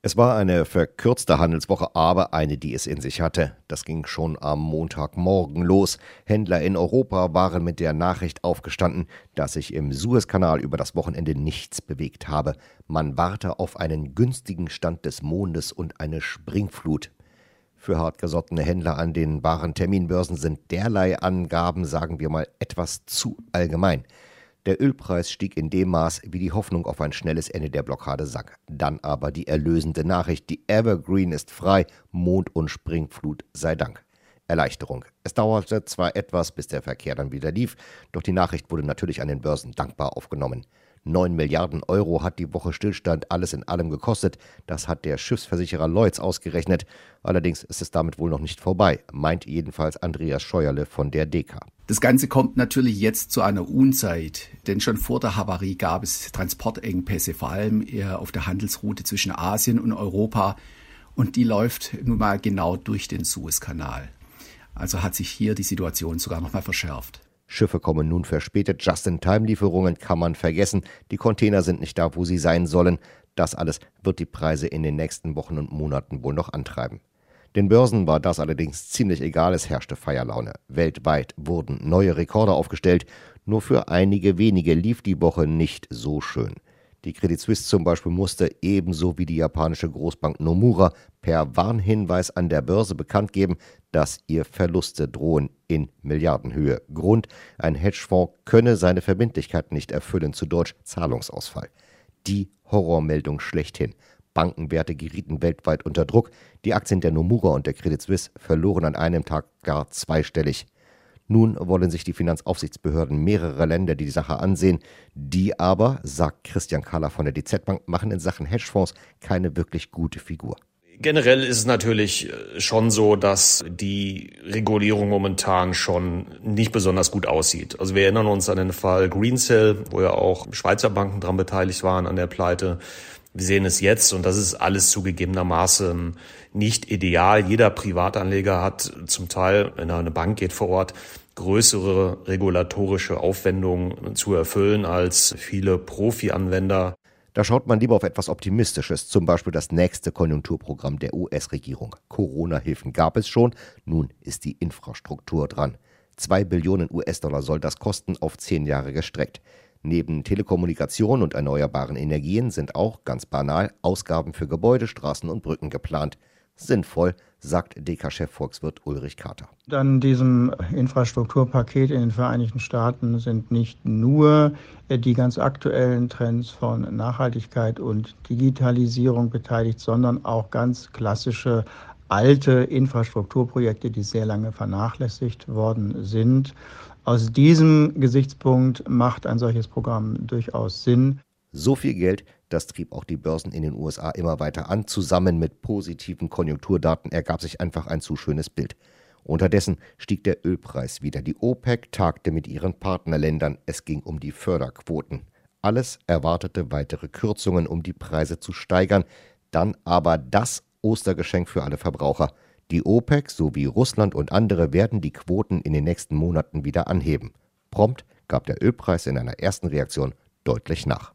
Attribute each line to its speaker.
Speaker 1: Es war eine verkürzte Handelswoche, aber eine, die es in sich hatte. Das ging schon am Montagmorgen los. Händler in Europa waren mit der Nachricht aufgestanden, dass sich im Suezkanal über das Wochenende nichts bewegt habe. Man warte auf einen günstigen Stand des Mondes und eine Springflut. Für hartgesottene Händler an den Warenterminbörsen sind derlei Angaben, sagen wir mal, etwas zu allgemein. Der Ölpreis stieg in dem Maß, wie die Hoffnung auf ein schnelles Ende der Blockade sank. Dann aber die erlösende Nachricht, die Evergreen ist frei, Mond und Springflut sei Dank. Erleichterung. Es dauerte zwar etwas, bis der Verkehr dann wieder lief, doch die Nachricht wurde natürlich an den Börsen dankbar aufgenommen. 9 Milliarden Euro hat die Woche Stillstand alles in allem gekostet. Das hat der Schiffsversicherer Lloyds ausgerechnet. Allerdings ist es damit wohl noch nicht vorbei, meint jedenfalls Andreas Scheuerle von der DEKA.
Speaker 2: Das Ganze kommt natürlich jetzt zu einer Unzeit, denn schon vor der Havarie gab es Transportengpässe, vor allem eher auf der Handelsroute zwischen Asien und Europa. Und die läuft nun mal genau durch den Suezkanal. Also hat sich hier die Situation sogar noch mal verschärft.
Speaker 1: Schiffe kommen nun verspätet, Just-in-Time-Lieferungen kann man vergessen, die Container sind nicht da, wo sie sein sollen. Das alles wird die Preise in den nächsten Wochen und Monaten wohl noch antreiben. Den Börsen war das allerdings ziemlich egal, es herrschte Feierlaune. Weltweit wurden neue Rekorde aufgestellt, nur für einige wenige lief die Woche nicht so schön. Die Credit Suisse zum Beispiel musste ebenso wie die japanische Großbank Nomura per Warnhinweis an der Börse bekannt geben, dass ihr Verluste drohen in Milliardenhöhe. Grund: ein Hedgefonds könne seine Verbindlichkeit nicht erfüllen, zu Deutsch Zahlungsausfall. Die Horrormeldung schlechthin. Bankenwerte gerieten weltweit unter Druck. Die Aktien der Nomura und der Credit Suisse verloren an einem Tag gar zweistellig. Nun wollen sich die Finanzaufsichtsbehörden mehrerer Länder die Sache ansehen. Die aber, sagt Christian Kahler von der DZ Bank, machen in Sachen Hedgefonds keine wirklich gute Figur.
Speaker 3: Generell ist es natürlich schon so, dass die Regulierung momentan schon nicht besonders gut aussieht. Also wir erinnern uns an den Fall Greensill, wo ja auch Schweizer Banken dran beteiligt waren an der Pleite. Wir sehen es jetzt und das ist alles zugegebenermaßen nicht ideal. Jeder Privatanleger hat zum Teil, wenn er in eine Bank geht vor Ort, größere regulatorische Aufwendungen zu erfüllen als viele Profi-Anwender.
Speaker 1: Da schaut man lieber auf etwas Optimistisches, zum Beispiel das nächste Konjunkturprogramm der US-Regierung. Corona-Hilfen gab es schon, nun ist die Infrastruktur dran. 2 Billionen US-Dollar soll das kosten, auf 10 Jahre gestreckt. Neben Telekommunikation und erneuerbaren Energien sind auch, ganz banal, Ausgaben für Gebäude, Straßen und Brücken geplant. Sinnvoll, sagt DEKA-Chef Volkswirt Ulrich Kater.
Speaker 4: An diesem Infrastrukturpaket in den Vereinigten Staaten sind nicht nur die ganz aktuellen Trends von Nachhaltigkeit und Digitalisierung beteiligt, sondern auch ganz klassische alte Infrastrukturprojekte, die sehr lange vernachlässigt worden sind. Aus diesem Gesichtspunkt macht ein solches Programm durchaus Sinn.
Speaker 1: So viel Geld, das trieb auch die Börsen in den USA immer weiter an. Zusammen mit positiven Konjunkturdaten ergab sich einfach ein zu schönes Bild. Unterdessen stieg der Ölpreis wieder. Die OPEC tagte mit ihren Partnerländern. Es ging um die Förderquoten. Alles erwartete weitere Kürzungen, um die Preise zu steigern. Dann aber das Ostergeschenk für alle Verbraucher. Die OPEC sowie Russland und andere werden die Quoten in den nächsten Monaten wieder anheben. Prompt gab der Ölpreis in einer ersten Reaktion deutlich nach.